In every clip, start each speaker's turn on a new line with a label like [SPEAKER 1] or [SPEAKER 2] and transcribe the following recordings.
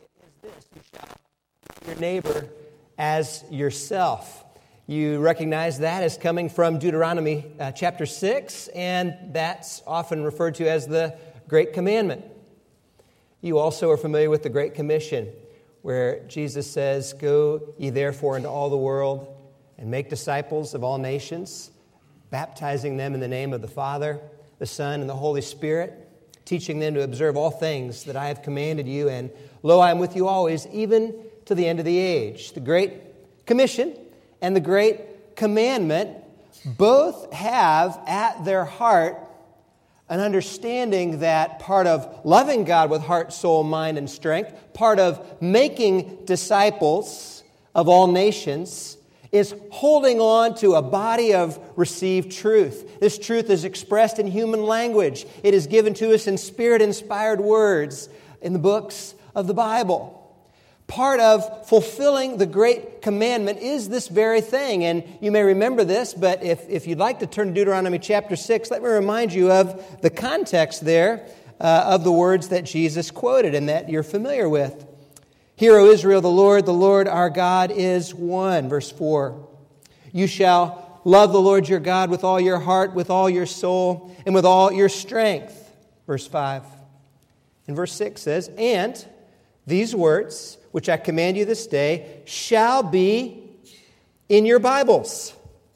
[SPEAKER 1] is this: you shall love your neighbor as yourself. You recognize that as coming from Deuteronomy chapter 6, and that's often referred to as the Great Commandment. You also are familiar with the Great Commission, where Jesus says, "Go ye therefore into all the world and make disciples of all nations, baptizing them in the name of the Father, the Son, and the Holy Spirit, teaching them to observe all things that I have commanded you, and lo, I am with you always, even to the end of the age." The Great Commission and the Great Commandment both have at their heart an understanding that part of loving God with heart, soul, mind, and strength, part of making disciples of all nations, is holding on to a body of received truth. This truth is expressed in human language. It is given to us in Spirit-inspired words in the books of the Bible. Part of fulfilling the Great Commandment is this very thing. And you may remember this, but if you'd like to turn to Deuteronomy chapter 6, let me remind you of the context there of the words that Jesus quoted and that you're familiar with. "Hear, O Israel, the Lord our God is one." Verse 4. "You shall love the Lord your God with all your heart, with all your soul, and with all your strength." Verse 5. And verse 6 says, "And these words, which I command you this day, shall be in your Bibles."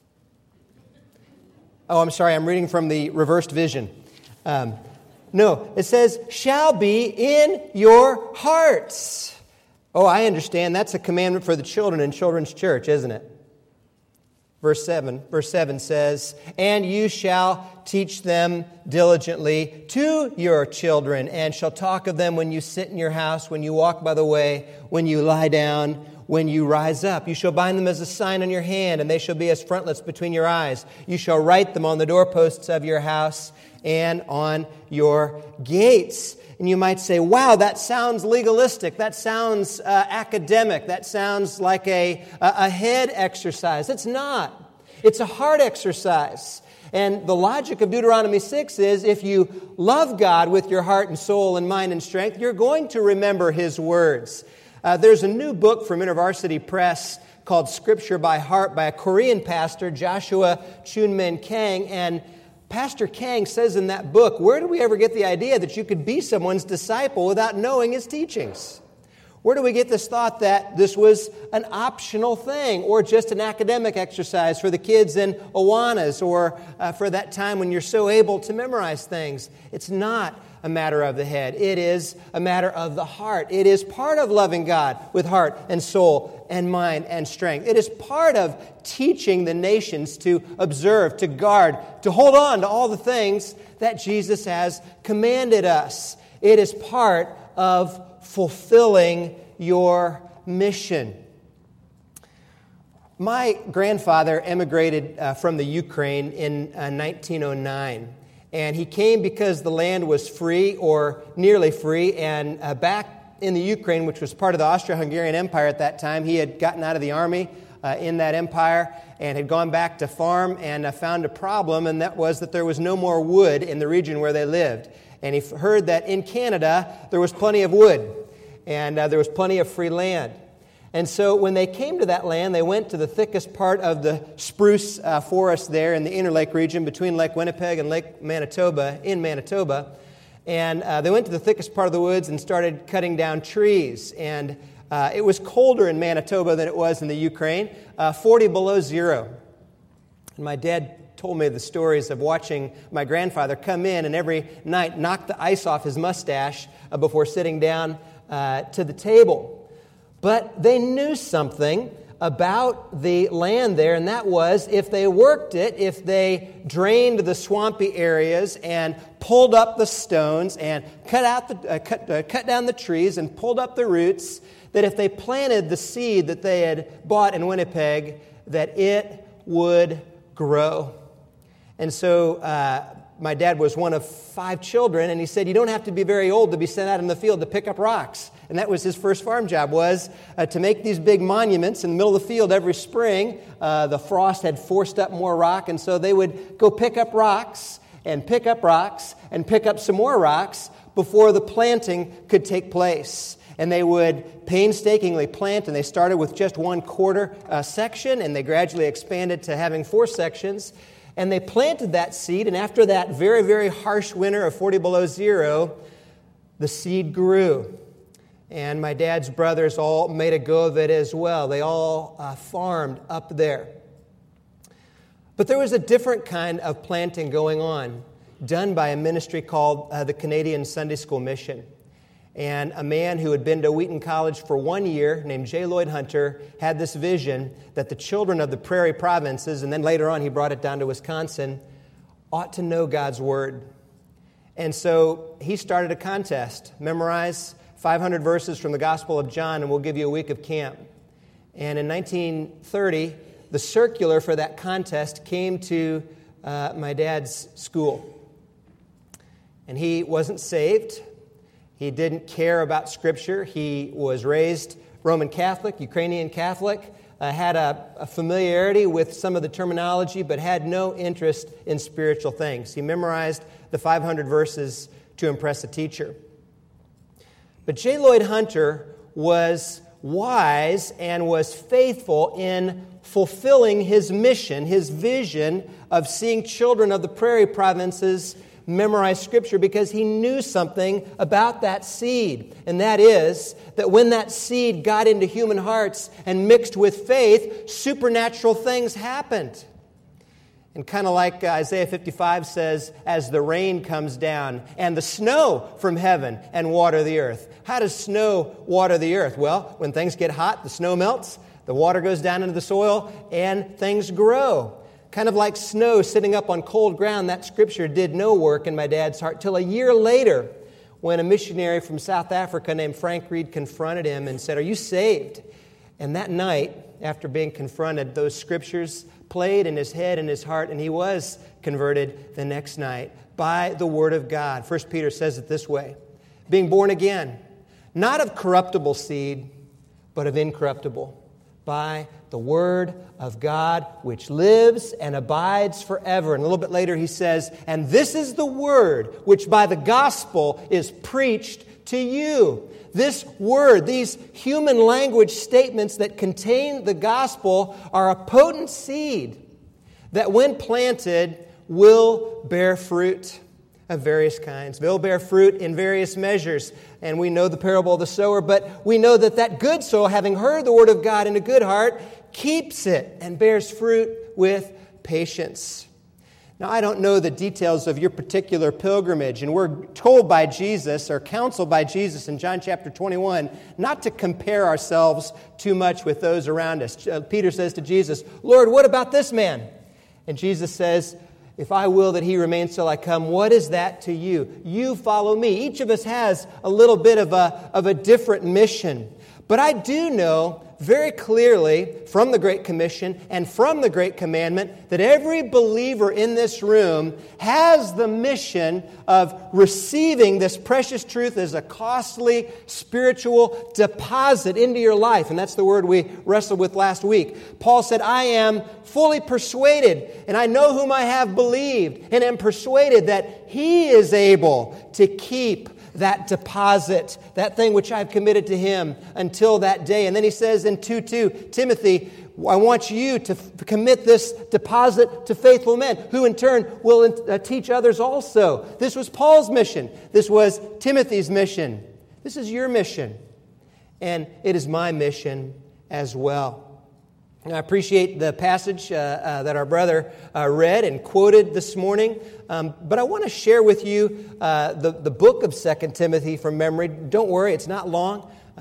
[SPEAKER 1] Oh, I'm sorry, I'm reading from the reversed vision. No, it says, "shall be in your hearts." Oh, I understand. That's a commandment for the children in children's church, isn't it? Verse 7 says, "And you shall teach them diligently to your children, and shall talk of them when you sit in your house, when you walk by the way, when you lie down, when you rise up. You shall bind them as a sign on your hand, and they shall be as frontlets between your eyes. You shall write them on the doorposts of your house and on your gates." And you might say, wow, that sounds legalistic. That sounds academic. That sounds like a head exercise. It's not. It's a heart exercise. And the logic of Deuteronomy 6 is if you love God with your heart and soul and mind and strength, you're going to remember His words. There's a new book from InterVarsity Press called Scripture by Heart by a Korean pastor, Joshua Chunmin Kang. And Pastor Kang says in that book, where do we ever get the idea that you could be someone's disciple without knowing his teachings? Where do we get this thought that this was an optional thing or just an academic exercise for the kids in Awanas or for that time when you're so able to memorize things? It's not a matter of the head. It is a matter of the heart. It is part of loving God with heart and soul and mind and strength. It is part of teaching the nations to observe, to guard, to hold on to all the things that Jesus has commanded us. It is part of fulfilling your mission. My grandfather emigrated from the Ukraine in 1909. And he came because the land was free or nearly free. And back in the Ukraine, which was part of the Austro-Hungarian Empire at that time, he had gotten out of the army in that empire and had gone back to farm and found a problem, and that was that there was no more wood in the region where they lived. And he heard that in Canada there was plenty of wood and there was plenty of free land. And so when they came to that land, they went to the thickest part of the spruce forest there in the Inner Lake region between Lake Winnipeg and Lake Manitoba, in Manitoba. And they went to the thickest part of the woods and started cutting down trees. And it was colder in Manitoba than it was in the Ukraine, 40 below zero. And my dad told me the stories of watching my grandfather come in and every night knock the ice off his mustache before sitting down to the table. But they knew something about the land there, and that was if they worked it, if they drained the swampy areas and pulled up the stones and cut down the trees and pulled up the roots, that if they planted the seed that they had bought in Winnipeg, that it would grow. And so my dad was one of 5 children, and he said, you don't have to be very old to be sent out in the field to pick up rocks. And that was his first farm job, was to make these big monuments in the middle of the field every spring. The frost had forced up more rock, and so they would go pick up rocks and pick up rocks and pick up some more rocks before the planting could take place. And they would painstakingly plant, and they started with just 1/4 section, and they gradually expanded to having 4 sections. And they planted that seed, and after that very, very harsh winter of 40 below zero, the seed grew. And my dad's brothers all made a go of it as well. They all farmed up there. But there was a different kind of planting going on, done by a ministry called the Canadian Sunday School Mission. And a man who had been to Wheaton College for 1 year, named J. Lloyd Hunter, had this vision that the children of the prairie provinces, and then later on he brought it down to Wisconsin, ought to know God's Word. And so he started a contest. Memorize 500 verses from the Gospel of John, and we'll give you a week of camp. And in 1930, the circular for that contest came to my dad's school. And he wasn't saved. He didn't care about Scripture. He was raised Roman Catholic, Ukrainian Catholic, had a familiarity with some of the terminology, but had no interest in spiritual things. He memorized the 500 verses to impress a teacher. But J. Lloyd Hunter was wise and was faithful in fulfilling his mission, his vision of seeing children of the prairie provinces memorize Scripture, because he knew something about that seed. And that is that when that seed got into human hearts and mixed with faith, supernatural things happened. And kind of like Isaiah 55 says, as the rain comes down and the snow from heaven and water the earth. How does snow water the earth? Well, when things get hot, the snow melts, the water goes down into the soil, and things grow. Kind of like snow sitting up on cold ground, that Scripture did no work in my dad's heart till a year later, when a missionary from South Africa named Frank Reed confronted him and said, "Are you saved?" And that night, after being confronted, those Scriptures played in his head and his heart, and he was converted the next night by the Word of God. 1 Peter says it this way, being born again, not of corruptible seed, but of incorruptible, by the Word of God, which lives and abides forever. And a little bit later he says, and this is the Word which by the gospel is preached to you. This Word, these human language statements that contain the gospel are a potent seed that when planted will bear fruit of various kinds. They'll bear fruit in various measures. And we know the parable of the sower, but we know that that good soil, having heard the Word of God in a good heart, keeps it and bears fruit with patience. Now, I don't know the details of your particular pilgrimage, and we're told by Jesus, or counseled by Jesus in John chapter 21, not to compare ourselves too much with those around us. Peter says to Jesus, "Lord, what about this man?" And Jesus says, "If I will that he remains till I come, what is that to you? You follow me." Each of us has a little bit of a different mission. But I do know very clearly from the Great Commission and from the Great Commandment that every believer in this room has the mission of receiving this precious truth as a costly spiritual deposit into your life. And that's the word we wrestled with last week. Paul said, "I am fully persuaded, and I know whom I have believed, and am persuaded that he is able to keep that deposit, that thing which I've committed to him until that day." And then he says in 2:2, "Timothy, I want you to commit this deposit to faithful men, who in turn will teach others also." This was Paul's mission. This was Timothy's mission. This is your mission. And it is my mission as well. And I appreciate the passage that our brother read and quoted this morning. But I want to share with you the book of 2 Timothy from memory. Don't worry, it's not long,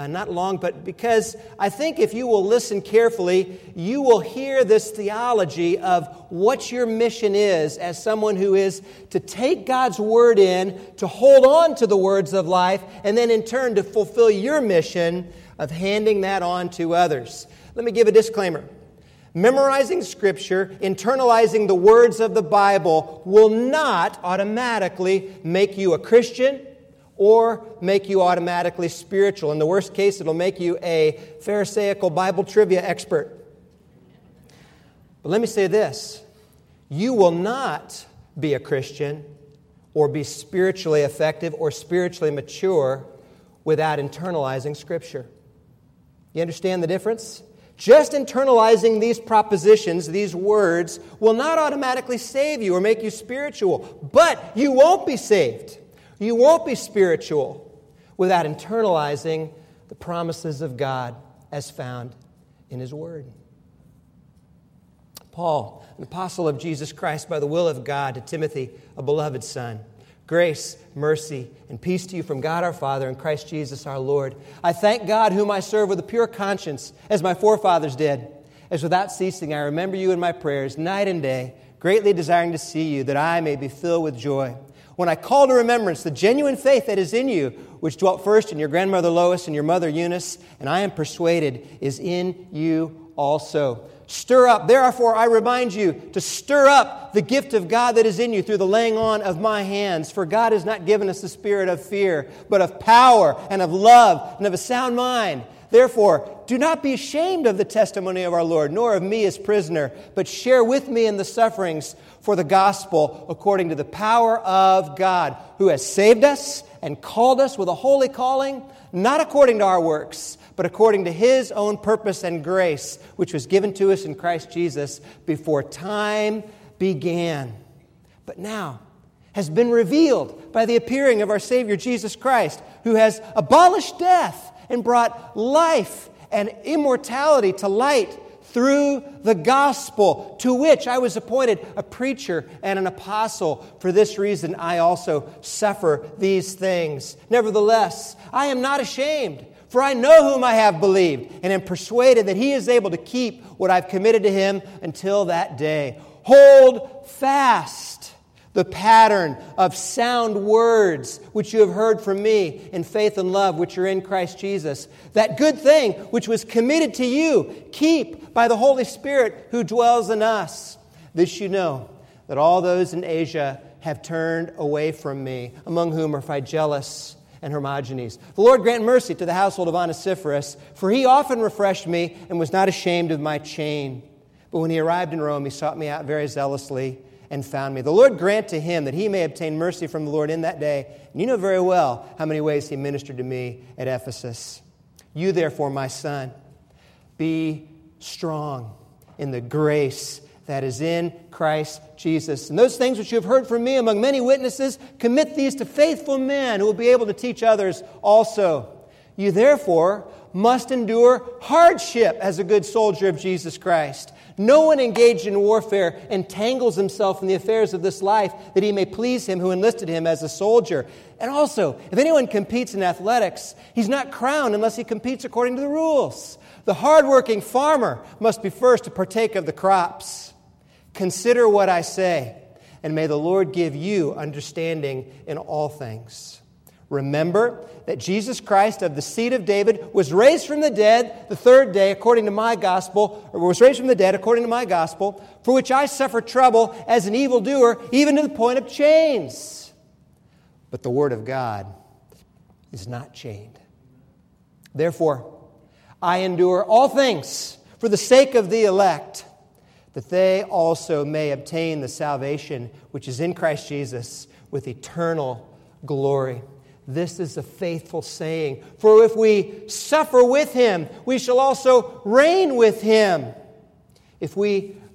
[SPEAKER 1] but because I think if you will listen carefully, you will hear this theology of what your mission is as someone who is to take God's Word in, to hold on to the words of life, and then in turn to fulfill your mission of handing that on to others. Let me give a disclaimer. Memorizing Scripture, internalizing the words of the Bible will not automatically make you a Christian or make you automatically spiritual. In the worst case, it'll make you a Pharisaical Bible trivia expert. But let me say this. You will not be a Christian or be spiritually effective or spiritually mature without internalizing Scripture. You understand the difference? Just internalizing these propositions, these words, will not automatically save you or make you spiritual. But you won't be saved. You won't be spiritual without internalizing the promises of God as found in His Word. Paul, an apostle of Jesus Christ by the will of God, to Timothy, a beloved son. Grace, mercy, and peace to you from God our Father and Christ Jesus our Lord. I thank God whom I serve with a pure conscience, as my forefathers did. As without ceasing I remember you in my prayers, night and day, greatly desiring to see you, that I may be filled with joy. When I call to remembrance the genuine faith that is in you, which dwelt first in your grandmother Lois and your mother Eunice, and I am persuaded is in you also. Stir up, therefore I remind you to stir up the gift of God that is in you through the laying on of my hands. For God has not given us the spirit of fear, but of power and of love and of a sound mind. Therefore, do not be ashamed of the testimony of our Lord, nor of me as prisoner, but share with me in the sufferings for the gospel according to the power of God, who has saved us and called us with a holy calling, not according to our works, but according to His own purpose and grace, which was given to us in Christ Jesus before time began, but now has been revealed by the appearing of our Savior Jesus Christ, who has abolished death and brought life and immortality to light through the gospel, to which I was appointed a preacher and an apostle. For this reason I also suffer these things. Nevertheless, I am not ashamed, for I know whom I have believed, and am persuaded that He is able to keep what I've committed to Him until that day. Hold fast the pattern of sound words which you have heard from me in faith and love which are in Christ Jesus. That good thing which was committed to you, keep by the Holy Spirit who dwells in us. This you know, that all those in Asia have turned away from me, among whom are Phygellus and Hermogenes. The Lord grant mercy to the household of Onesiphorus, for he often refreshed me and was not ashamed of my chain. But when he arrived in Rome, he sought me out very zealously and found me. The Lord grant to him that he may obtain mercy from the Lord in that day. And you know very well how many ways he ministered to me at Ephesus. You therefore, my son, be strong in the grace that is in Christ Jesus. And those things which you have heard from me among many witnesses, commit these to faithful men who will be able to teach others also. You therefore must endure hardship as a good soldier of Jesus Christ. No one engaged in warfare entangles himself in the affairs of this life, that he may please him who enlisted him as a soldier. And also, if anyone competes in athletics, he's not crowned unless he competes according to the rules. The hardworking farmer must be first to partake of the crops. Consider what I say, and may the Lord give you understanding in all things. Remember that Jesus Christ of the seed of David was raised from the dead the third day according to my gospel, or was raised from the dead according to my gospel, for which I suffer trouble as an evildoer, even to the point of chains. But the word of God is not chained. Therefore, I endure all things for the sake of the elect, that they also may obtain the salvation which is in Christ Jesus with eternal glory. This is a faithful saying. For if we suffer with Him, we shall also reign with Him. For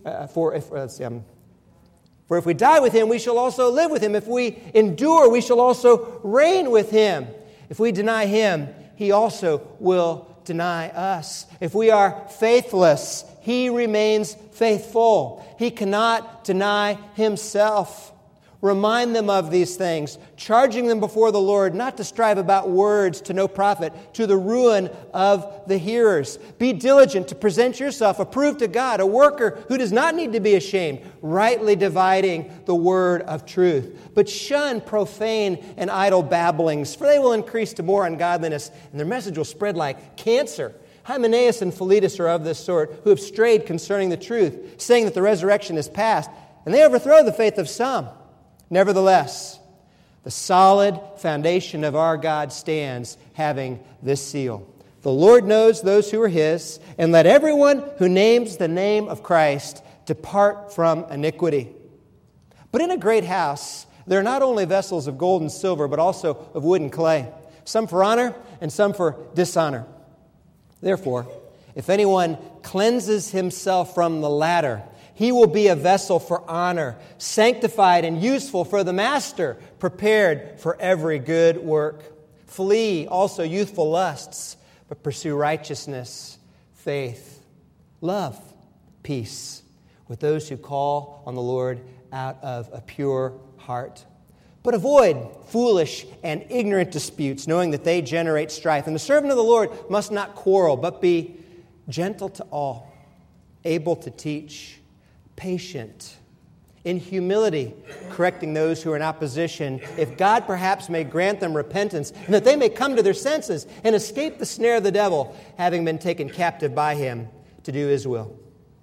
[SPEAKER 1] if we die with Him, we shall also live with Him. If we endure, we shall also reign with Him. If we deny Him, He also will deny us. If we are faithless, He remains faithful. He cannot deny Himself. Remind them of these things, charging them before the Lord not to strive about words to no profit, to the ruin of the hearers. Be diligent to present yourself approved to God, a worker who does not need to be ashamed, rightly dividing the word of truth. But shun profane and idle babblings, for they will increase to more ungodliness, and their message will spread like cancer. Hymenaeus and Philetus are of this sort, who have strayed concerning the truth, saying that the resurrection is past, and they overthrow the faith of some. Nevertheless, the solid foundation of our God stands, having this seal. The Lord knows those who are His, and let everyone who names the name of Christ depart from iniquity. But in a great house there are not only vessels of gold and silver, but also of wood and clay, some for honor and some for dishonor. Therefore, if anyone cleanses himself from the latter, he will be a vessel for honor, sanctified and useful for the master, prepared for every good work. Flee also youthful lusts, but pursue righteousness, faith, love, peace, with those who call on the Lord out of a pure heart. But avoid foolish and ignorant disputes, knowing that they generate strife. And the servant of the Lord must not quarrel, but be gentle to all, able to teach, patient, in humility, correcting those who are in opposition, if God perhaps may grant them repentance, and that they may come to their senses and escape the snare of the devil, having been taken captive by him to do his will.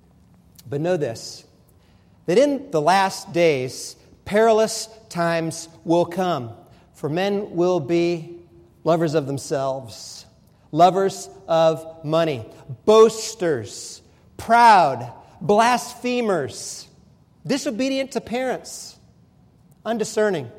[SPEAKER 1] But know this, that in the last days, perilous times will come, for men will be lovers of themselves, lovers of money, boasters, proud, blasphemers, disobedient to parents, undiscerning,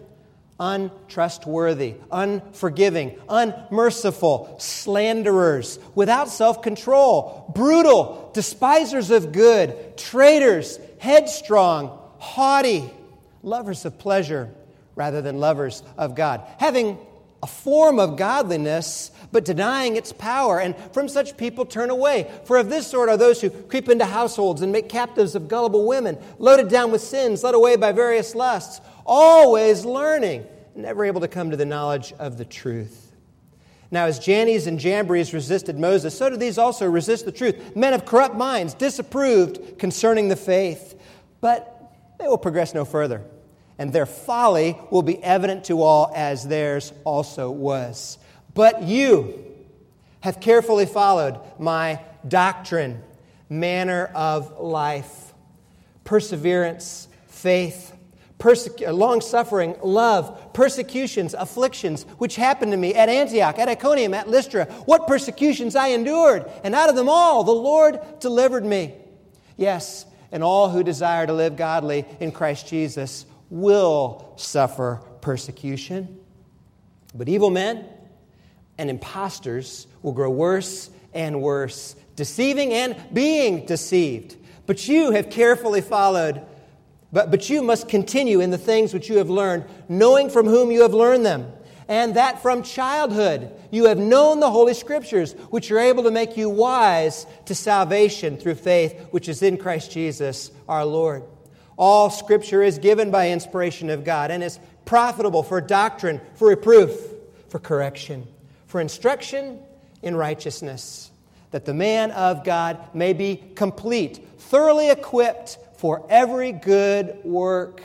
[SPEAKER 1] untrustworthy, unforgiving, unmerciful, slanderers, without self-control, brutal, despisers of good, traitors, headstrong, haughty, lovers of pleasure rather than lovers of God, having a form of godliness, but denying its power. And from such people turn away. For of this sort are those who creep into households and make captives of gullible women, loaded down with sins, led away by various lusts, always learning, never able to come to the knowledge of the truth. Now, as Jannes and Jambres resisted Moses, so do these also resist the truth. Men of corrupt minds, disapproved concerning the faith. But they will progress no further, and their folly will be evident to all, as theirs also was. But you have carefully followed my doctrine, manner of life, perseverance, faith, long-suffering, love, persecutions, afflictions, which happened to me at Antioch, at Iconium, at Lystra. What persecutions I endured, and out of them all the Lord delivered me. Yes, and all who desire to live godly in Christ Jesus will suffer persecution. But evil men and impostors will grow worse and worse, deceiving and being deceived. But you have carefully followed, but you must continue in the things which you have learned, knowing from whom you have learned them, and that from childhood you have known the Holy Scriptures, which are able to make you wise to salvation through faith, which is in Christ Jesus our Lord. All Scripture is given by inspiration of God and is profitable for doctrine, for reproof, for correction, for instruction in righteousness, that the man of God may be complete, thoroughly equipped for every good work.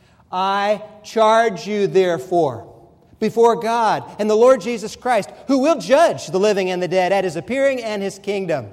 [SPEAKER 1] I charge you, therefore, before God and the Lord Jesus Christ, who will judge the living and the dead at His appearing and His kingdom.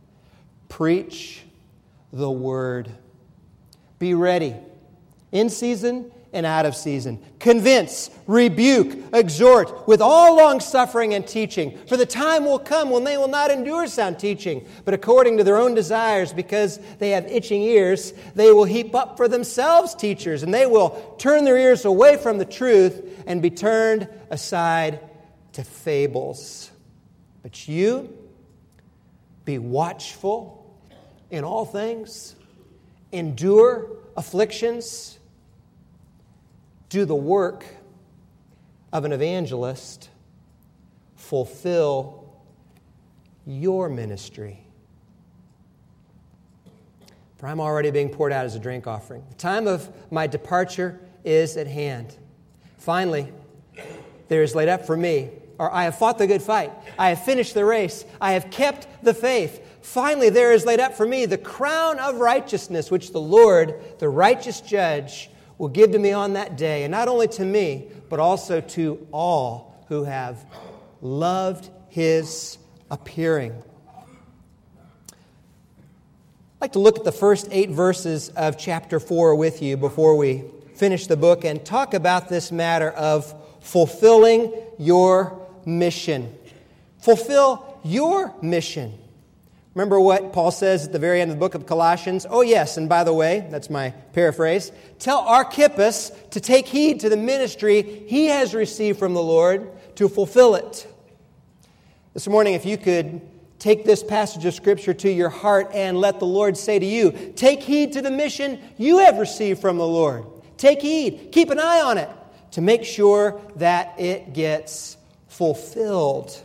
[SPEAKER 1] Preach the word. Be ready, in season and out of season. Convince, rebuke, exhort with all long-suffering and teaching. For the time will come when they will not endure sound teaching, but according to their own desires, because they have itching ears, they will heap up for themselves teachers, and they will turn their ears away from the truth and be turned aside to fables. But you, be watchful in all things, endure afflictions, do the work of an evangelist, fulfill your ministry. For I'm already being poured out as a drink offering. The time of my departure is at hand. Finally, there is laid up for me, or I have fought the good fight. I have finished the race. I have kept the faith. Finally, there is laid up for me the crown of righteousness, which the Lord, the righteous judge, will give to me on that day, and not only to me, but also to all who have loved His appearing. I'd like to look at the first 8 verses of chapter 4 with you before we finish the book and talk about this matter of fulfilling your mission. Fulfill your mission. Remember what Paul says at the very end of the book of Colossians? Oh yes, and by the way, that's my paraphrase, tell Archippus to take heed to the ministry he has received from the Lord, to fulfill it. This morning, if you could take this passage of Scripture to your heart and let the Lord say to you, take heed to the mission you have received from the Lord. Take heed. Keep an eye on it to make sure that it gets fulfilled.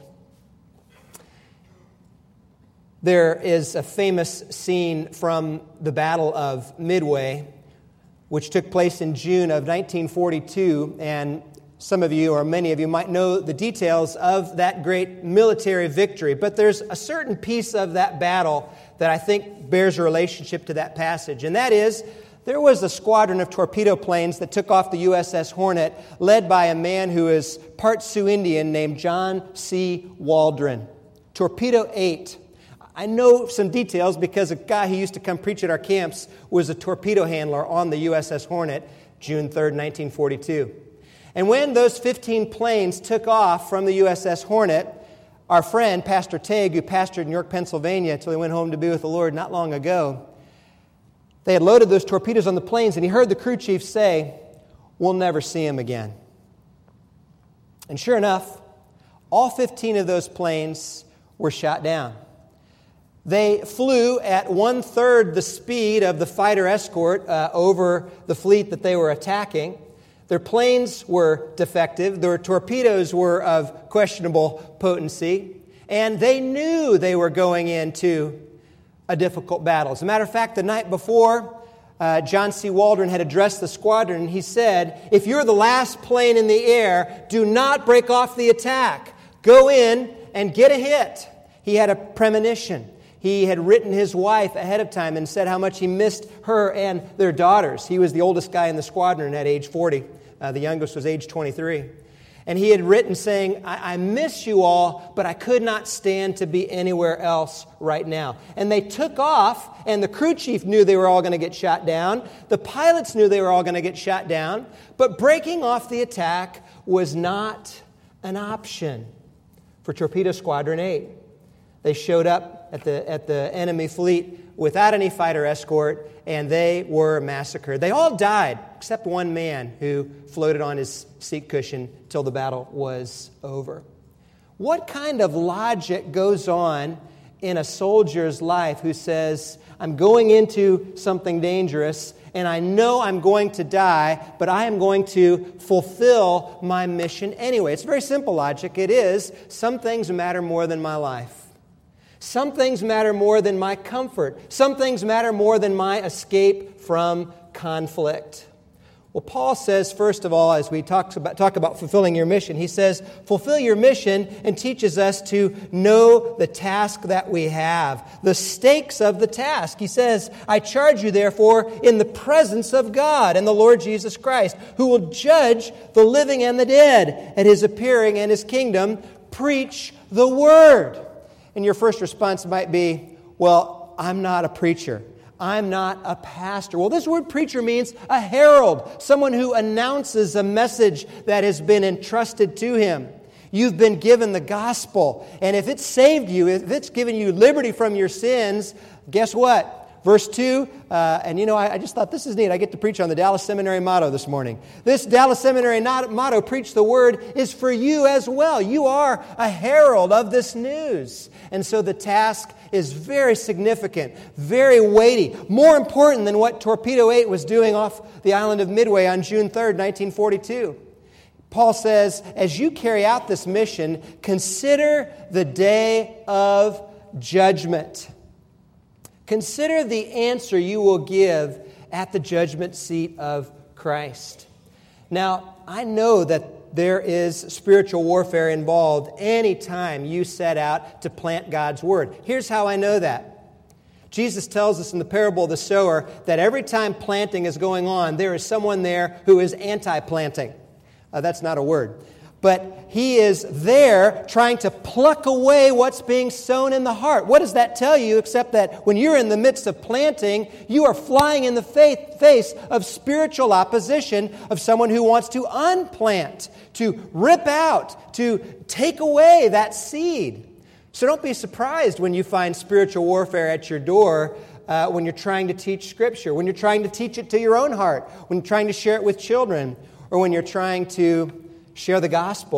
[SPEAKER 1] There is a famous scene from the Battle of Midway, which took place in June of 1942, and some of you, or many of you, might know the details of that great military victory. But there's a certain piece of that battle that I think bears a relationship to that passage, and that is, there was a squadron of torpedo planes that took off the USS Hornet, led by a man who is part Sioux Indian named John C. Waldron. Torpedo 8. I know some details because a guy who used to come preach at our camps was a torpedo handler on the USS Hornet, June 3rd, 1942. And when those 15 planes took off from the USS Hornet, our friend, Pastor Tague, who pastored in York, Pennsylvania until he went home to be with the Lord not long ago, they had loaded those torpedoes on the planes, and he heard the crew chief say, "We'll never see him again." And sure enough, all 15 of those planes were shot down. They flew at 1/3 the speed of the fighter escort over the fleet that they were attacking. Their planes were defective. Their torpedoes were of questionable potency. And they knew they were going into a difficult battle. As a matter of fact, the night before, John C. Waldron had addressed the squadron, and he said, "If you're the last plane in the air, do not break off the attack. Go in and get a hit." He had a premonition. He had written his wife ahead of time and said how much he missed her and their daughters. He was the oldest guy in the squadron at age 40. The youngest was age 23. And he had written saying, I miss you all, but I could not stand to be anywhere else right now. And they took off, and the crew chief knew they were all going to get shot down. The pilots knew they were all going to get shot down. But breaking off the attack was not an option for Torpedo Squadron 8. They showed up at the enemy fleet without any fighter escort, and they were massacred. They all died, except one man who floated on his seat cushion till the battle was over. What kind of logic goes on in a soldier's life who says, I'm going into something dangerous, and I know I'm going to die, but I am going to fulfill my mission anyway? It's very simple logic. It is, some things matter more than my life. Some things matter more than my comfort. Some things matter more than my escape from conflict. Well, Paul says, first of all, as we talk about fulfilling your mission, he says, fulfill your mission, and teaches us to know the task that we have, the stakes of the task. He says, I charge you, therefore, in the presence of God and the Lord Jesus Christ, who will judge the living and the dead at His appearing and His kingdom. Preach the word. And your first response might be, well, I'm not a preacher. I'm not a pastor. Well, this word preacher means a herald, someone who announces a message that has been entrusted to him. You've been given the gospel. And if it's saved you, if it's given you liberty from your sins, guess what? Verse 2, I just thought this is neat. I get to preach on the Dallas Seminary motto this morning. This Dallas Seminary motto, preach the word, is for you as well. You are a herald of this news. And so the task is very significant, very weighty, more important than what Torpedo 8 was doing off the island of Midway on June 3rd, 1942. Paul says, as you carry out this mission, consider the day of judgment. Consider the answer you will give at the judgment seat of Christ. Now, I know that there is spiritual warfare involved anytime you set out to plant God's word. Here's how I know that. Jesus tells us in the parable of the sower that every time planting is going on, there is someone there who is anti-planting. That's not a word. But he is there trying to pluck away what's being sown in the heart. What does that tell you except that when you're in the midst of planting, you are flying in the face of spiritual opposition of someone who wants to unplant, to rip out, to take away that seed. So don't be surprised when you find spiritual warfare at your door when you're trying to teach Scripture, when you're trying to teach it to your own heart, when you're trying to share it with children, or when you're trying to share the gospel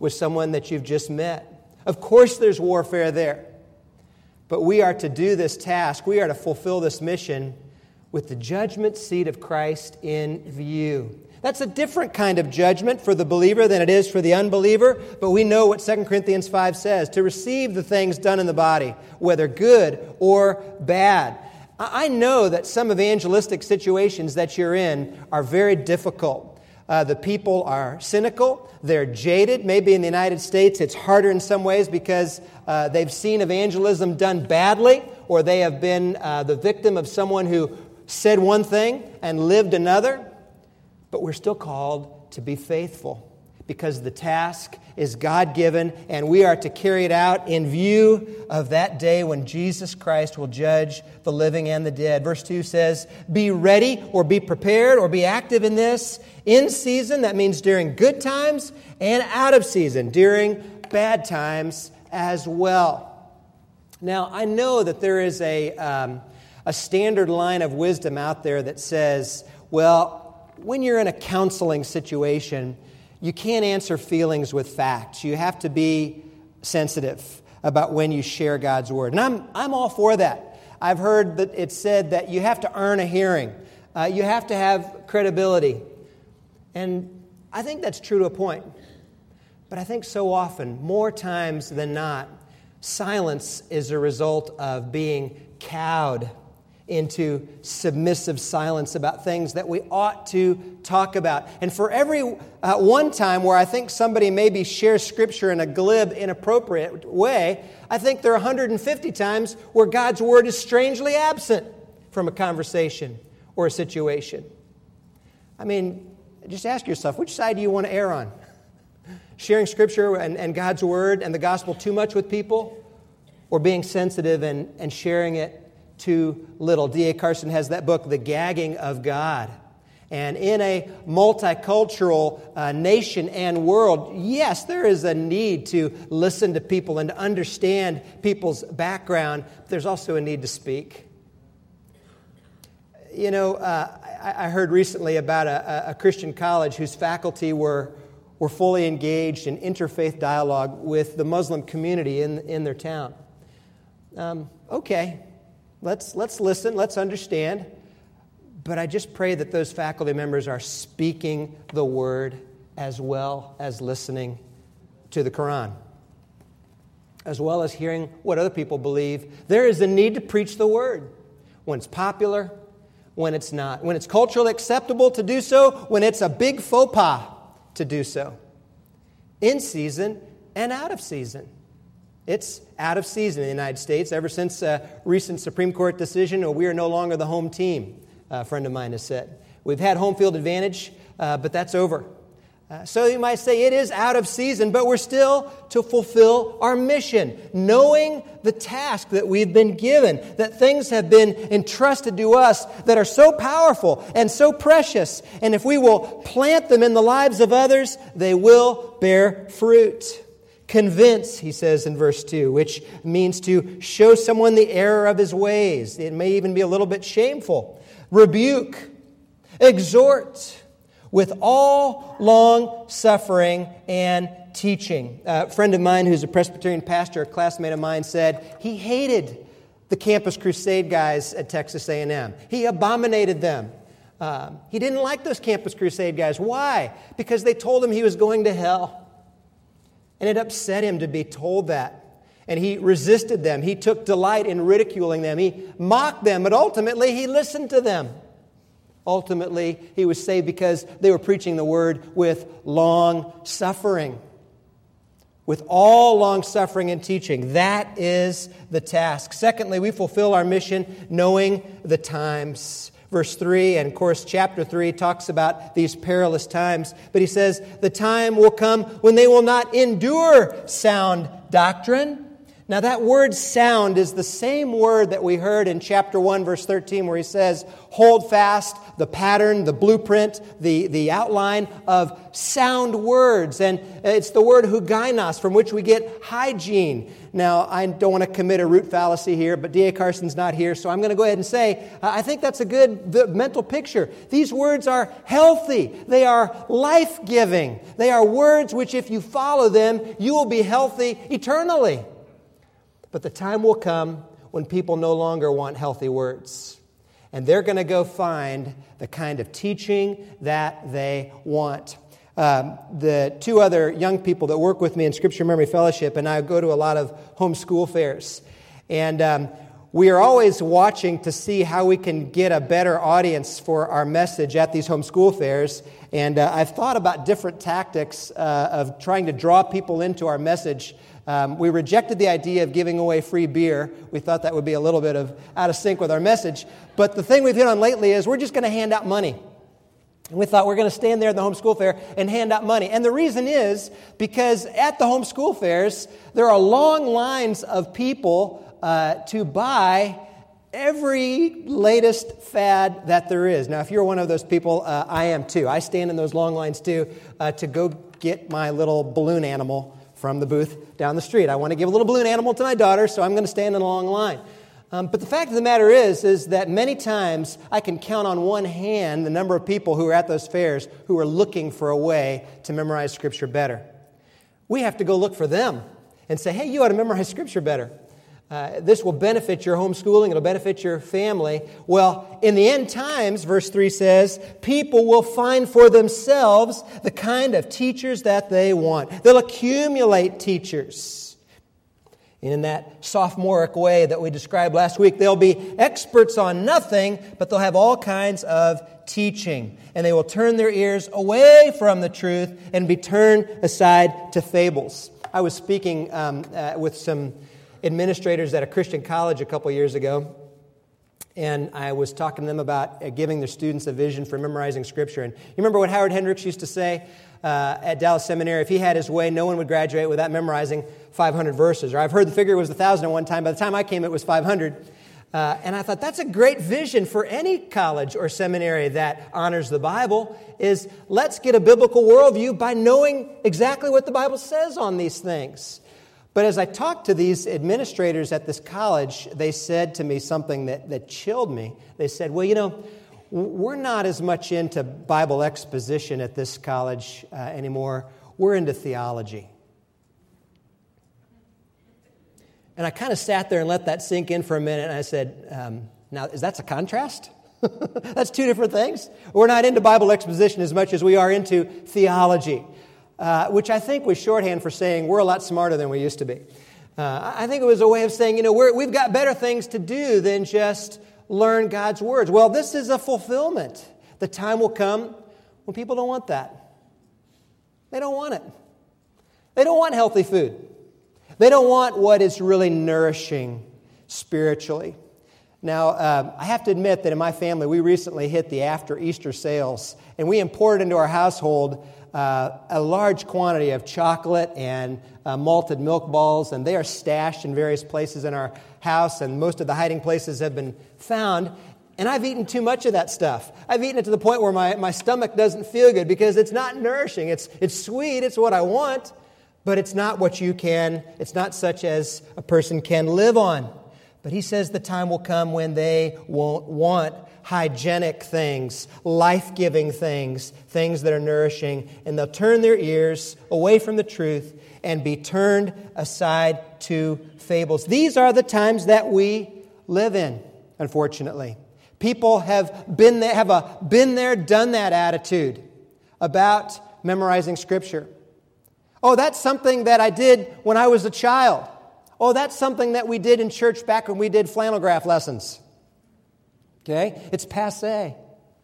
[SPEAKER 1] with someone that you've just met. Of course there's warfare there. But we are to do this task, we are to fulfill this mission with the judgment seat of Christ in view. That's a different kind of judgment for the believer than it is for the unbeliever, but we know what 2 Corinthians 5 says, to receive the things done in the body, whether good or bad. I know that some evangelistic situations that you're in are very difficult. The people are cynical, they're jaded. Maybe in the United States it's harder in some ways because they've seen evangelism done badly, or they have been the victim of someone who said one thing and lived another. But we're still called to be faithful because the task is God-given and we are to carry it out in view of that day when Jesus Christ will judge the living and the dead. Verse 2 says, be ready or be prepared or be active in this in season. That means during good times and out of season, during bad times as well. Now, I know that there is a standard line of wisdom out there that says, well, when you're in a counseling situation, you can't answer feelings with facts. You have to be sensitive about when you share God's Word. And I'm all for that. I've heard that it's said that you have to earn a hearing. You have to have credibility. And I think that's true to a point. But I think so often, more times than not, silence is a result of being cowed into submissive silence about things that we ought to talk about. And for every one time where I think somebody maybe shares Scripture in a glib, inappropriate way, I think there are 150 times where God's Word is strangely absent from a conversation or a situation. I mean, just ask yourself, which side do you want to err on? Sharing Scripture and God's Word and the gospel too much with people, or being sensitive and sharing it too little? D.A. Carson has that book, The Gagging of God. And in a multicultural nation and world, yes, there is a need to listen to people and to understand people's background. But there's also a need to speak. You know, I heard recently about a Christian college whose faculty were fully engaged in interfaith dialogue with the Muslim community in their town. Okay. Let's listen, let's understand. But I just pray that those faculty members are speaking the Word as well as listening to the Quran, as well as hearing what other people believe. There is a need to preach the Word when it's popular, when it's not, when it's culturally acceptable to do so, when it's a big faux pas to do so, in season and out of season. It's out of season in the United States ever since a recent Supreme Court decision, we are no longer the home team, a friend of mine has said. We've had home field advantage, but that's over. So you might say it is out of season, but we're still to fulfill our mission, knowing the task that we've been given, that things have been entrusted to us that are so powerful and so precious. And if we will plant them in the lives of others, they will bear fruit. Convince, he says in verse 2, which means to show someone the error of his ways. It may even be a little bit shameful. Rebuke, exhort, with all long suffering and teaching. A friend of mine who's a Presbyterian pastor, a classmate of mine, said he hated the Campus Crusade guys at Texas A&M. He abominated them. He didn't like those Campus Crusade guys. Why? Because they told him he was going to hell. And it upset him to be told that. And he resisted them. He took delight in ridiculing them. He mocked them, but ultimately he listened to them. Ultimately, he was saved because they were preaching the Word with long suffering. With all long suffering and teaching. That is the task. Secondly, we fulfill our mission knowing the times. Verse 3, and of course chapter 3 talks about these perilous times. But he says, the time will come when they will not endure sound doctrine. Now that word sound is the same word that we heard in chapter 1, verse 13, where he says, hold fast the pattern, the blueprint, the outline of sound words. And it's the word hugainos, from which we get hygiene. Now, I don't want to commit a root fallacy here, but D.A. Carson's not here, so I'm going to go ahead and say, I think that's a good mental picture. These words are healthy. They are life-giving. They are words which, if you follow them, you will be healthy eternally. But the time will come when people no longer want healthy words. And they're going to go find the kind of teaching that they want. The two other young people that work with me in Scripture Memory Fellowship and I go to a lot of homeschool fairs. And we are always watching to see how we can get a better audience for our message at these homeschool fairs. And I've thought about different tactics of trying to draw people into our message. We rejected the idea of giving away free beer. We thought that would be a little bit of out of sync with our message. But the thing we've hit on lately is we're just going to hand out money. And we thought we're going to stand there at the homeschool fair and hand out money. And the reason is because at the homeschool fairs, there are long lines of people to buy every latest fad that there is. Now, if you're one of those people, I am too. I stand in those long lines too to go get my little balloon animal from the booth down the street. I want to give a little balloon animal to my daughter, so I'm going to stand in a long line. But the fact of the matter is that many times I can count on one hand the number of people who are at those fairs who are looking for a way to memorize Scripture better. We have to go look for them and say, hey, you ought to memorize Scripture better. This will benefit your homeschooling. It'll benefit your family. Well, in the end times, verse 3 says, people will find for themselves the kind of teachers that they want. They'll accumulate teachers. And in that sophomoric way that we described last week, they'll be experts on nothing, but they'll have all kinds of teaching. And they will turn their ears away from the truth and be turned aside to fables. I was speaking with some administrators at a Christian college a couple years ago, and I was talking to them about giving their students a vision for memorizing Scripture. And you remember what Howard Hendricks used to say at Dallas Seminary? If he had his way, no one would graduate without memorizing 500 verses. Or I've heard the figure was 1,000 at one time. By the time I came, it was 500. And I thought that's a great vision for any college or seminary that honors the Bible, is let's get a biblical worldview by knowing exactly what the Bible says on these things. But as I talked to these administrators at this college, they said to me something that chilled me. They said, well, you know, we're not as much into Bible exposition at this college anymore. We're into theology. And I kind of sat there and let that sink in for a minute, and I said, now, is that a contrast? That's two different things. We're not into Bible exposition as much as we are into theology. Which I think was shorthand for saying we're a lot smarter than we used to be. I think it was a way of saying, you know, we've got better things to do than just learn God's words. Well, this is a fulfillment. The time will come when people don't want that. They don't want it. They don't want healthy food. They don't want what is really nourishing spiritually. Now, I have to admit that in my family, we recently hit the after Easter sales, and we imported into our household a large quantity of chocolate and malted milk balls, and they are stashed in various places in our house, and most of the hiding places have been found. And I've eaten too much of that stuff. I've eaten it to the point where my stomach doesn't feel good because it's not nourishing. It's sweet, it's what I want, but it's not what it's not such as a person can live on. But he says the time will come when they won't want hygienic things, life-giving things, things that are nourishing, and they'll turn their ears away from the truth and be turned aside to fables. These are the times that we live in, unfortunately. People have been there, done that attitude about memorizing Scripture. Oh, that's something that I did when I was a child. Oh, that's something that we did in church back when we did flannel graph lessons. Okay? It's passé.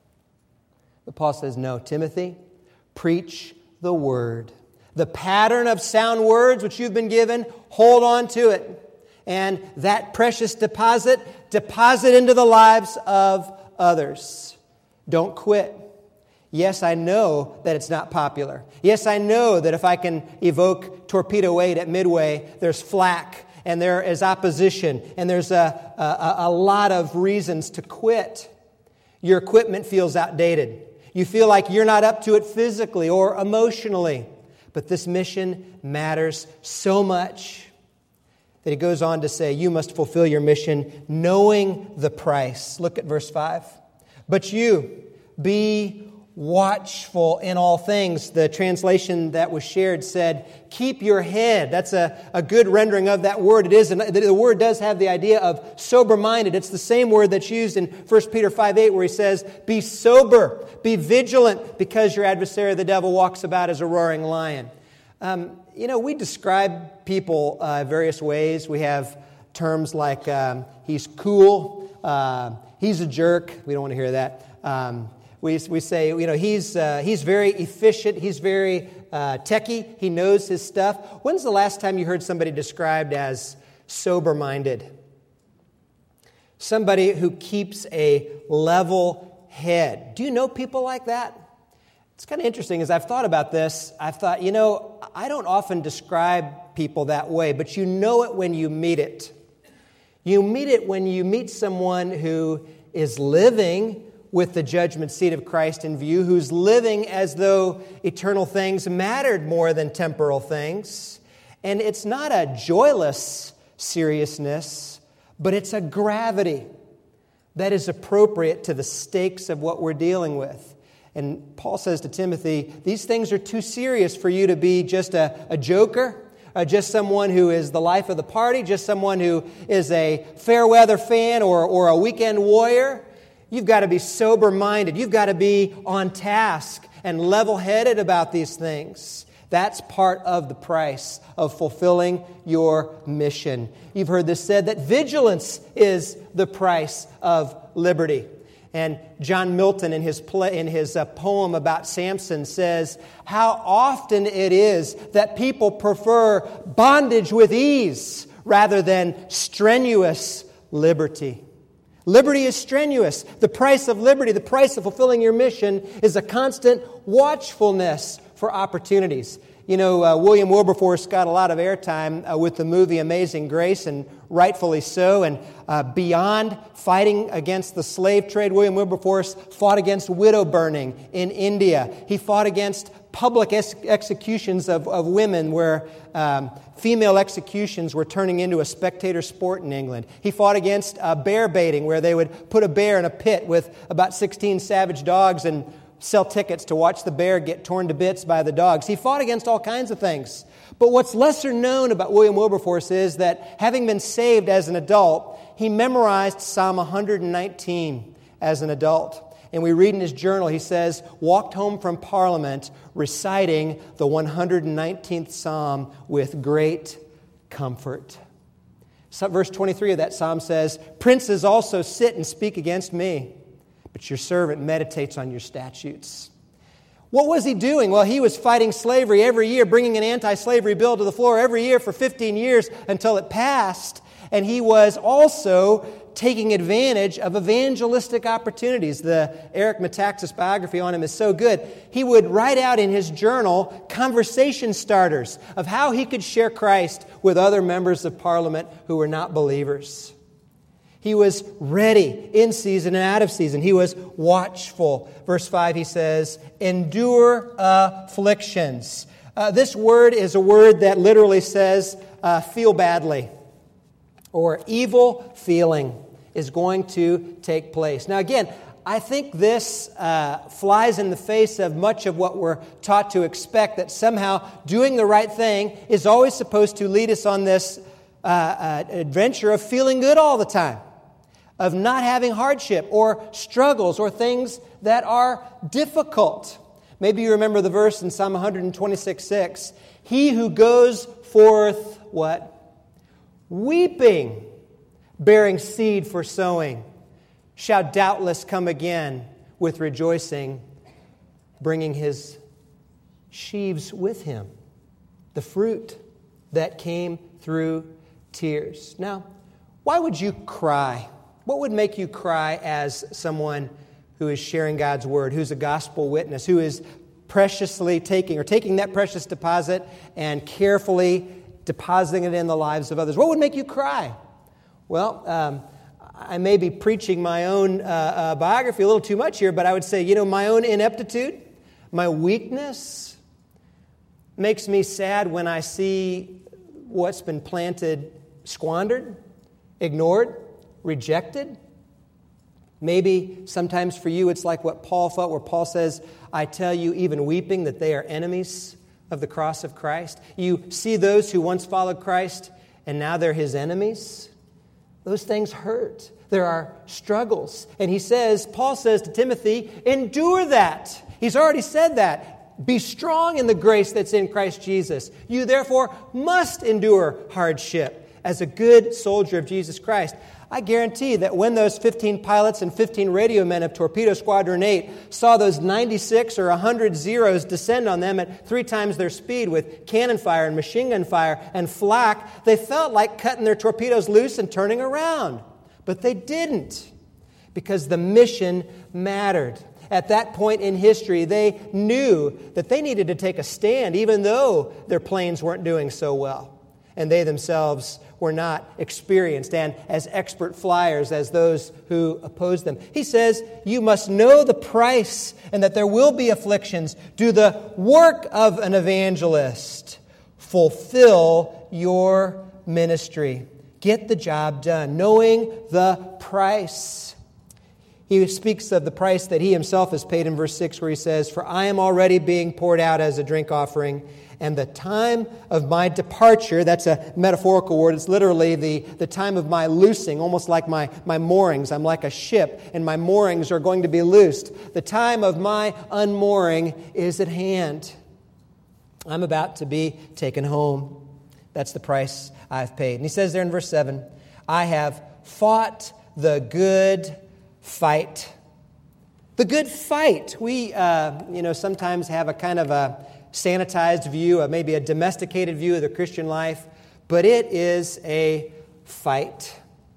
[SPEAKER 1] But Paul says, no, Timothy, preach the word. The pattern of sound words which you've been given, hold on to it. And that precious deposit into the lives of others. Don't quit. Yes, I know that it's not popular. Yes, I know that if I can evoke Torpedo 8 at Midway, there's flack and there is opposition, and there's a lot of reasons to quit. Your equipment feels outdated. You feel like you're not up to it physically or emotionally. But this mission matters so much that he goes on to say, you must fulfill your mission knowing the price. Look at verse 5. But you, be watchful in all things. The translation that was shared said, keep your head. That's a good rendering of that word. It is, and the word does have the idea of sober-minded. It's the same word that's used in 1 Peter 5:8 where he says, be sober, be vigilant, because your adversary, the devil, walks about as a roaring lion. We describe people various ways. We have terms like he's cool, he's a jerk. We don't want to hear that. We say, he's very efficient. He's very techie. He knows his stuff. When's the last time you heard somebody described as sober-minded? Somebody who keeps a level head. Do you know people like that? It's kind of interesting. As I've thought about this, I've thought, I don't often describe people that way, but you know it when you meet it. You meet it when you meet someone who is living with the judgment seat of Christ in view, who's living as though eternal things mattered more than temporal things. And it's not a joyless seriousness, but it's a gravity that is appropriate to the stakes of what we're dealing with. And Paul says to Timothy, these things are too serious for you to be just a joker, just someone who is the life of the party, just someone who is a fair weather fan or a weekend warrior. You've got to be sober-minded. You've got to be on task and level-headed about these things. That's part of the price of fulfilling your mission. You've heard this said that vigilance is the price of liberty. And John Milton, in his poem about Samson, says how often it is that people prefer bondage with ease rather than strenuous liberty. Liberty is strenuous. The price of liberty, the price of fulfilling your mission, is a constant watchfulness for opportunities. William Wilberforce got a lot of airtime with the movie Amazing Grace, and rightfully so. And beyond fighting against the slave trade, William Wilberforce fought against widow burning in India. He fought against public executions of women where female executions were turning into a spectator sport in England. He fought against bear baiting, where they would put a bear in a pit with about 16 savage dogs and sell tickets to watch the bear get torn to bits by the dogs. He fought against all kinds of things. But what's lesser known about William Wilberforce is that having been saved as an adult, he memorized Psalm 119 as an adult. And we read in his journal, he says, walked home from Parliament reciting the 119th Psalm with great comfort. Verse 23 of that Psalm says, princes also sit and speak against me, but your servant meditates on your statutes. What was he doing? Well, he was fighting slavery every year, bringing an anti-slavery bill to the floor every year for 15 years until it passed. And he was also taking advantage of evangelistic opportunities. The Eric Metaxas biography on him is so good. He would write out in his journal conversation starters of how he could share Christ with other members of Parliament who were not believers. He was ready in season and out of season. He was watchful. Verse 5, he says, endure afflictions. This word is a word that literally says feel badly, or evil feeling is going to take place. Now again, I think this flies in the face of much of what we're taught to expect, that somehow doing the right thing is always supposed to lead us on this adventure of feeling good all the time, of not having hardship or struggles or things that are difficult. Maybe you remember the verse in Psalm 126:6. He who goes forth, what? Weeping, bearing seed for sowing, shall doubtless come again with rejoicing, bringing his sheaves with him, the fruit that came through tears. Now, why would you cry? What would make you cry as someone who is sharing God's word, who's a gospel witness, who is preciously taking that precious deposit and carefully depositing it in the lives of others. What would make you cry? Well, I may be preaching my own biography a little too much here, but I would say, my own ineptitude, my weakness makes me sad when I see what's been planted squandered, ignored, rejected. Maybe sometimes for you it's like what Paul felt, where Paul says, I tell you, even weeping, that they are enemies of the cross of Christ. You see those who once followed Christ and now they're his enemies. Those things hurt. There are struggles. And Paul says to Timothy, endure that. He's already said that. Be strong in the grace that's in Christ Jesus. You therefore must endure hardship as a good soldier of Jesus Christ. I guarantee that when those 15 pilots and 15 radio men of Torpedo Squadron 8 saw those 96 or 100 Zeros descend on them at 3 times their speed with cannon fire and machine gun fire and flak, they felt like cutting their torpedoes loose and turning around. But they didn't, because the mission mattered. At that point in history, they knew that they needed to take a stand, even though their planes weren't doing so well, and they themselves were not experienced and as expert flyers as those who opposed them. He says, you must know the price and that there will be afflictions. Do the work of an evangelist. Fulfill your ministry. Get the job done, knowing the price. He speaks of the price that he himself has paid in verse 6, where he says, for I am already being poured out as a drink offering, and the time of my departure, that's a metaphorical word, it's literally the time of my loosing, almost like my moorings. I'm like a ship, and my moorings are going to be loosed. The time of my unmooring is at hand. I'm about to be taken home. That's the price I've paid. And he says there in verse 7, I have fought the good fight. The good fight. We, sometimes have a kind of a sanitized view, maybe a domesticated view of the Christian life, but it is a fight.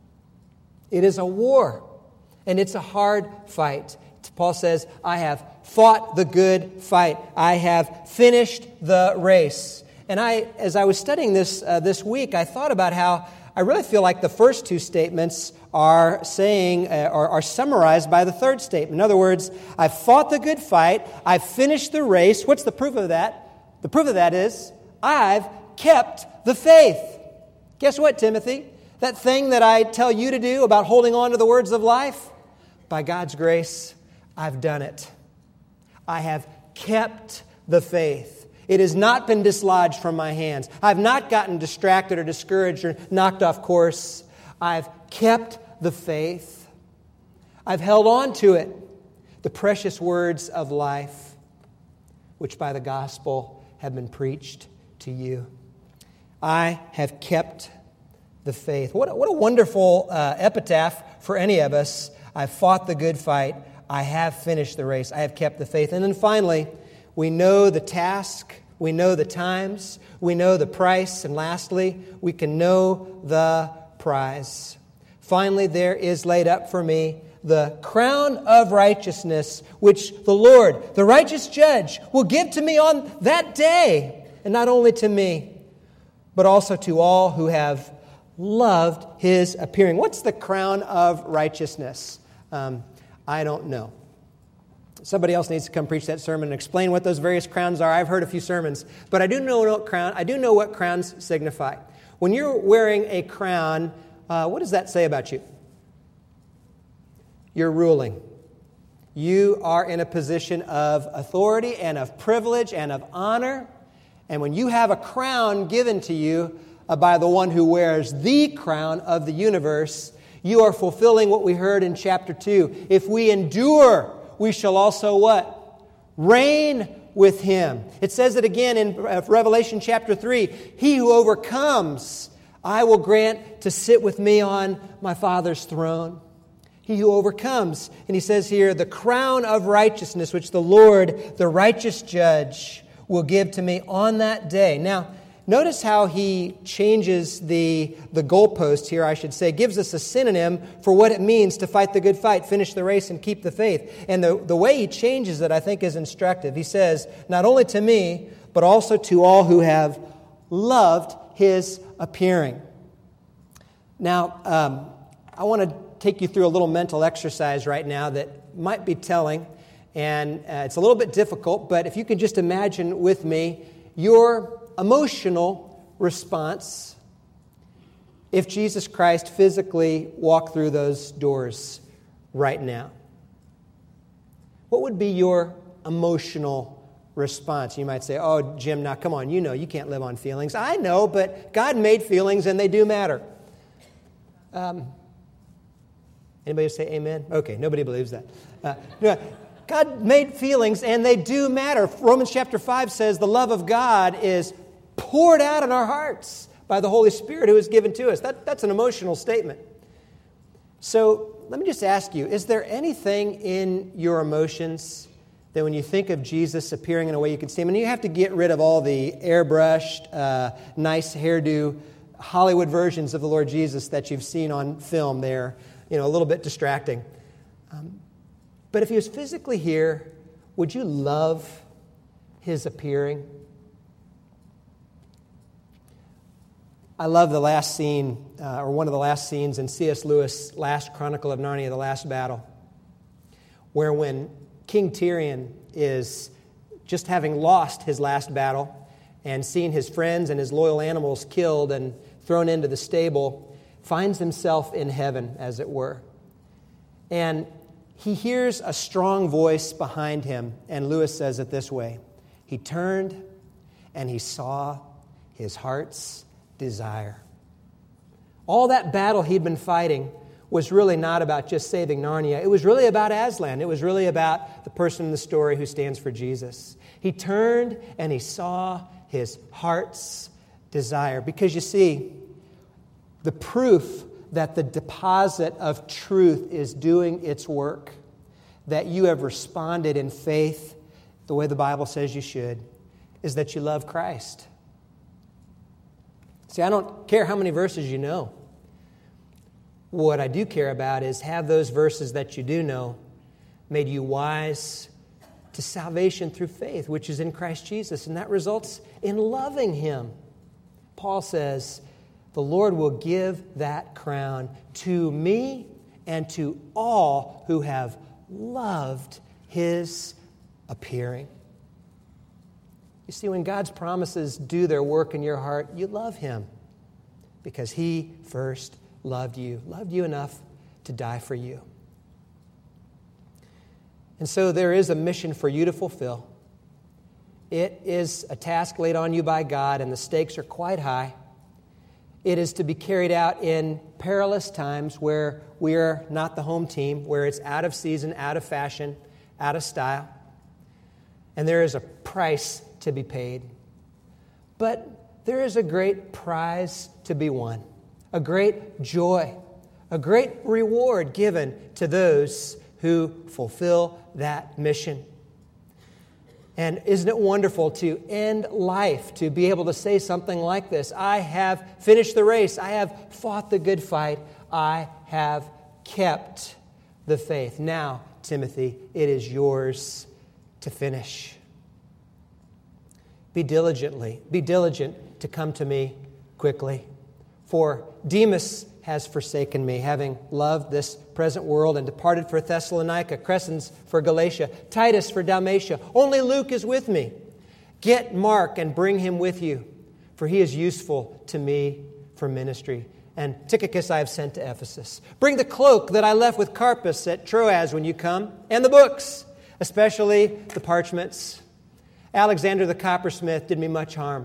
[SPEAKER 1] It is a war, and it's a hard fight. Paul says, I have fought the good fight. I have finished the race. And as I was studying this week, I thought about how I really feel like the first 2 statements are saying, are summarized by the third statement. In other words, I've fought the good fight. I've finished the race. What's the proof of that? The proof of that is I've kept the faith. Guess what, Timothy? That thing that I tell you to do about holding on to the words of life, by God's grace, I've done it. I have kept the faith. It has not been dislodged from my hands. I've not gotten distracted or discouraged or knocked off course. I've kept the faith. I've held on to it, the precious words of life, which by the gospel have been preached to you. I have kept the faith. What a wonderful epitaph for any of us. I've fought the good fight. I have finished the race. I have kept the faith. And then finally, we know the task, we know the times, we know the price, and lastly, we can know the prize. Finally, there is laid up for me the crown of righteousness, which the Lord, the righteous judge, will give to me on that day, and not only to me, but also to all who have loved his appearing. What's the crown of righteousness? I don't know. Somebody else needs to come preach that sermon and explain what those various crowns are. I've heard a few sermons, but I do know what crowns signify. When you're wearing a crown, what does that say about you? You're ruling. You are in a position of authority and of privilege and of honor. And when you have a crown given to you by the one who wears the crown of the universe, you are fulfilling what we heard in chapter 2. If we endure, we shall also what? Reign with him. It says it again in Revelation chapter 3. He who overcomes, I will grant to sit with me on my Father's throne. He who overcomes. And he says here, the crown of righteousness, which the Lord, the righteous judge, will give to me on that day. Now, notice how he changes the goalpost here, I should say, gives us a synonym for what it means to fight the good fight, finish the race, and keep the faith. And the way he changes it, I think, is instructive. He says, not only to me, but also to all who have loved His appearing. Now, I want to take you through a little mental exercise right now that might be telling, and it's a little bit difficult, but if you could just imagine with me your emotional response if Jesus Christ physically walked through those doors right now. What would be your emotional response? You might say, oh, Jim, now come on, you can't live on feelings. I know, but God made feelings and they do matter. Anybody say amen? Okay, nobody believes that. God made feelings and they do matter. Romans chapter 5 says the love of God is poured out in our hearts by the Holy Spirit who is given to us. That's an emotional statement. So let me just ask you, is there anything in your emotions that when you think of Jesus appearing in a way you can see him, and you have to get rid of all the airbrushed, nice hairdo, Hollywood versions of the Lord Jesus that you've seen on film there, a little bit distracting. But if he was physically here, would you love his appearing? I love the last scene, or one of the last scenes in C.S. Lewis' Last Chronicle of Narnia, The Last Battle, where when King Tyrion is just having lost his last battle and seen his friends and his loyal animals killed and thrown into the stable, finds himself in heaven, as it were. And he hears a strong voice behind him, and Lewis says it this way: he turned and he saw his heart's desire. All that battle he'd been fighting was really not about just saving Narnia. It was really about Aslan. It was really about the person in the story who stands for Jesus. He turned and he saw his heart's desire. Because you see, the proof that the deposit of truth is doing its work, that you have responded in faith the way the Bible says you should, is that you love Christ. See, I don't care how many verses you know. What I do care about is, have those verses that you do know made you wise to salvation through faith, which is in Christ Jesus, and that results in loving him. Paul says, the Lord will give that crown to me and to all who have loved his appearing. You see, when God's promises do their work in your heart, you love him because he first loved you enough to die for you. And so there is a mission for you to fulfill. It is a task laid on you by God, and the stakes are quite high. It is to be carried out in perilous times where we are not the home team, where it's out of season, out of fashion, out of style. And there is a price to be paid. But there is a great prize to be won, a great joy, a great reward given to those who fulfill that mission. And isn't it wonderful to end life, to be able to say something like this: I have finished the race, I have fought the good fight, I have kept the faith. Now, Timothy, it is yours to finish. Be diligent to come to me quickly. For Demas has forsaken me, having loved this present world, and departed for Thessalonica, Crescens for Galatia, Titus for Dalmatia. Only Luke is with me. Get Mark and bring him with you, for he is useful to me for ministry. And Tychicus I have sent to Ephesus. Bring the cloak that I left with Carpus at Troas when you come, and the books, especially the parchments. Alexander the coppersmith did me much harm.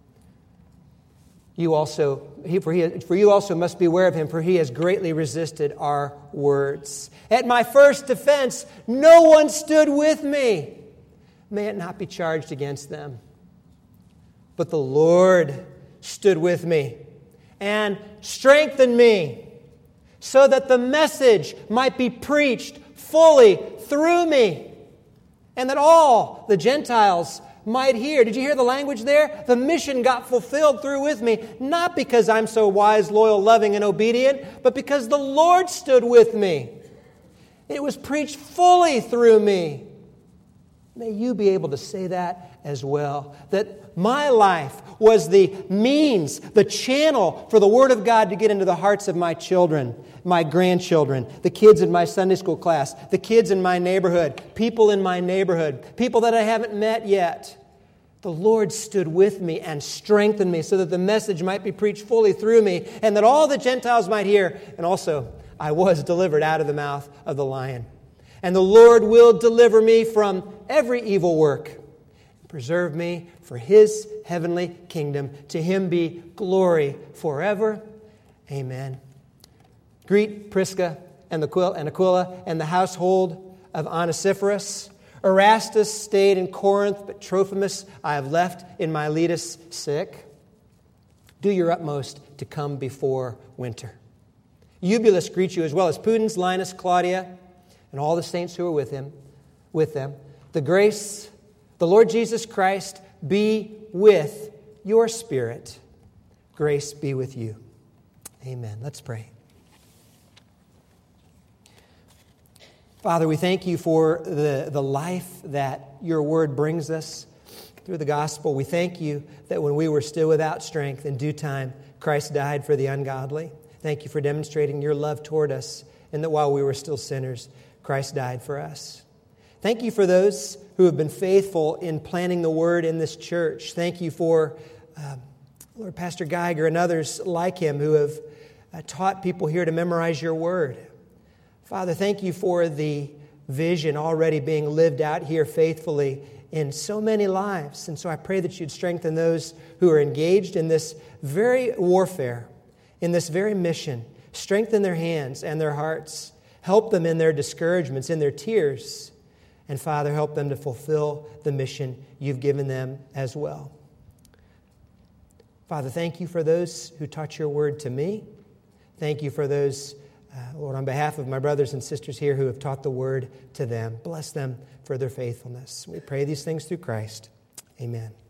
[SPEAKER 1] You also must beware of him, for he has greatly resisted our words. At my first defense, no one stood with me. May it not be charged against them. But the Lord stood with me and strengthened me, so that the message might be preached fully through me, and that all the Gentiles might hear. Did you hear the language there? The mission got fulfilled through with me, not because I'm so wise, loyal, loving, and obedient, but because the Lord stood with me. It was preached fully through me. May you be able to say that as well. That my life was the means, the channel for the Word of God to get into the hearts of my children, my grandchildren, the kids in my Sunday school class, the kids in my neighborhood, people in my neighborhood, people that I haven't met yet. The Lord stood with me and strengthened me so that the message might be preached fully through me and that all the Gentiles might hear. And also, I was delivered out of the mouth of the lion. And the Lord will deliver me from every evil work and preserve me for His heavenly kingdom. To Him be glory forever. Amen. Greet Prisca and Aquila and the household of Onesiphorus. Erastus stayed in Corinth, but Trophimus I have left in Miletus sick. Do your utmost to come before winter. Eubulus greets you, as well as Pudens, Linus, Claudia, and all the saints who are with them. The grace, the Lord Jesus Christ, be with your spirit. Grace be with you. Amen. Let's pray. Father, we thank you for the life that your word brings us through the gospel. We thank you that when we were still without strength, in due time, Christ died for the ungodly. Thank you for demonstrating your love toward us, and that while we were still sinners, Christ died for us. Thank you for those who have been faithful in planting the word in this church. Thank you for Lord Pastor Geiger and others like him who have taught people here to memorize your word. Father, thank you for the vision already being lived out here faithfully in so many lives. And so I pray that you'd strengthen those who are engaged in this very warfare, in this very mission. Strengthen their hands and their hearts. Help them in their discouragements, in their tears. And Father, help them to fulfill the mission you've given them as well. Father, thank you for those who taught your word to me. Thank you for those Lord, on behalf of my brothers and sisters here who have taught the word to them, bless them for their faithfulness. We pray these things through Christ. Amen.